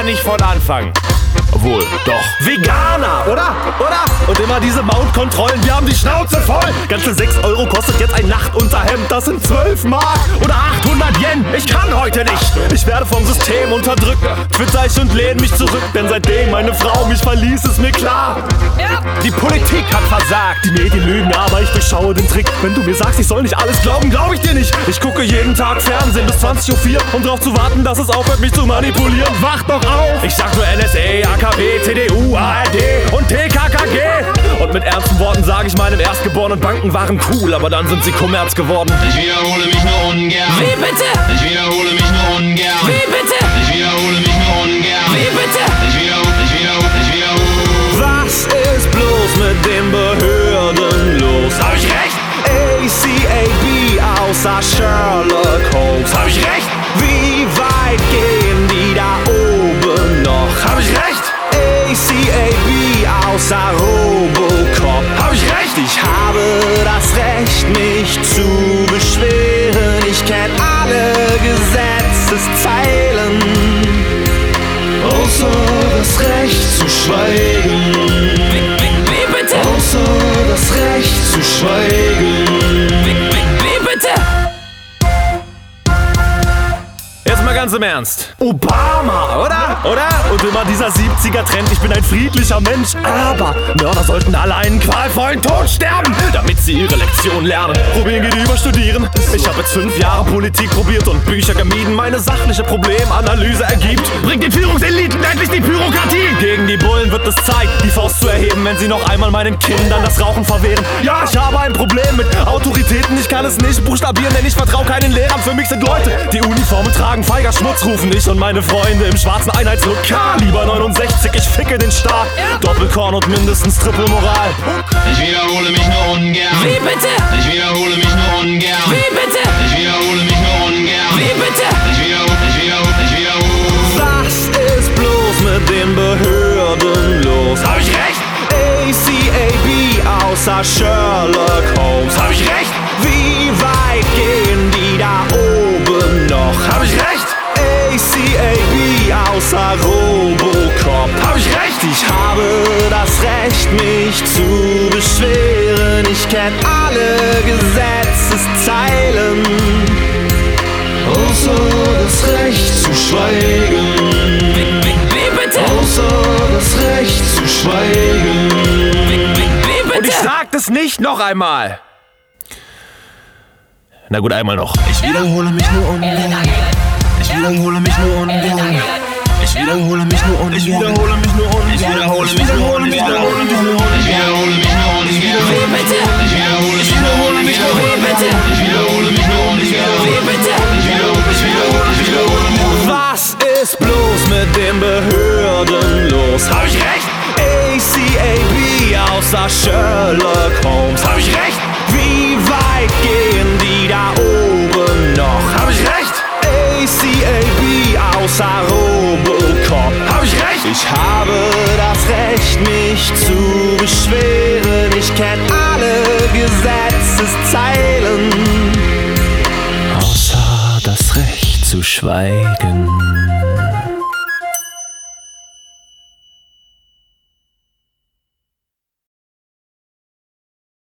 nicht von Anfang. Obwohl, doch. Veganer, oder? Und immer diese Mautkontrollen, wir haben die Schnauze voll. Ganze 6 Euro kostet jetzt ein Nachtunterhemd, das sind 12 Mark oder 800 Yen. Ich kann heute nicht, ich werde vom System unterdrückt. Twitter ich und lehne mich zurück, denn seitdem meine Frau mich verließ, ist mir klar. Die Politik hat versagt. Die Medien lügen, aber ich durchschaue den Trick. Wenn du mir sagst, ich soll nicht alles glauben, glaube ich dir nicht. Ich gucke jeden Tag Fernsehen bis 20:04 Uhr, um drauf zu warten, dass es aufhört, mich zu manipulieren. Wach doch auf! Ich sag nur NSA, AKW, CDU, ARD und TKKG. Und mit ernsten Worten sage ich meinem Erstgeborenen, Banken waren cool, aber dann sind sie Kommerz geworden. Ich wiederhole mich nur ungern. Wie bitte? Ich wiederhole mich nur ungern. Wie bitte? Ich wiederhole mich nur ungern. Wie bitte? Ich wiederhole. Was ist bloß mit den Behörden los? Hab ich recht? ACAB außer Sherlock Holmes. Hab ich recht? Wie weit gehen die da oben noch? Hab ich recht? ACAB außer Robocop. Hab ich recht? Ich habe das Recht, mich zu beschweren. Ich kenn alle Gesetzeszeilen, außer das Recht zu schweigen. Wie bitte? Außer das Recht zu schweigen. Wie bitte? Jetzt mal ganz im Ernst. Obama, oder? Und immer dieser 70er-Trend, ich bin ein friedlicher Mensch, aber Mörder sollten alle einen qualvollen Tod sterben, damit sie ihre Lektion lernen. Probieren geht über Studieren. Ich habe jetzt 5 Jahre Politik probiert und Bücher gemieden. Meine sachliche Problemanalyse ergibt: Bringt den Führungseliten endlich die Bürokratie. Gegen die Bullen wird es Zeit, die Faust zu erheben, wenn sie noch einmal meinen Kindern das Rauchen verwehren. Ja, ich habe ein Problem mit Autoritäten, ich kann es nicht buchstabieren, denn ich vertraue keinen Lehrern. Für mich sind Leute, die Uniformen tragen, feiger Schmutz, rufen ich und meine Freunde im schwarzen Einheitslook. Kaliber 69, ich ficke den Staat. Doppelkorn und mindestens Trippelmoral. Ich wiederhole mich nur ungern. Wie bitte? Ich wiederhole mich nur ungern. Wie bitte? Ich wiederhole mich nur ungern. Wie bitte? Ich wiederhole. Was ist bloß mit den Behörden los? Hab ich recht? ACAB außer Sherlock Holmes. Hab ich recht? Wie weit gehen die da oben noch? Hab ich recht? ACAB außer Robocop. Hab ich recht? Ich habe das Recht, mich zu beschweren. Ich kenn alle Gesetzeszeilen, außer das Recht zu schweigen. Wie bitte? Außer das Recht zu schweigen. Wie bitte? Und ich sag das nicht noch einmal. Na gut, einmal noch. Ich wiederhole mich nur ungern. Ich wiederhole mich nur ungern. Ich wiederhole mich nur ungern. Ich wiederhole mich nur ungern. Ich wiederhole mich nur ungern. Ich wiederhole mich nur ungern. Wie bitte? Ich wiederhole mich nur Wie bitte? Ich wiederhole mich nur ungern. Wie bitte? Ich wiederhole mich. Was ist bloß mit den Behörden los? Hab ich recht? ACAB außer Sherlock Holmes. Hab ich recht? Wie weit gehen die da oben noch? Hab ich recht? ACAB außer Robocop. Hab ich recht? Ich habe das Recht, mich zu beschweren. Ich kenn alle Gesetzeszeilen, außer das Recht zu schweigen.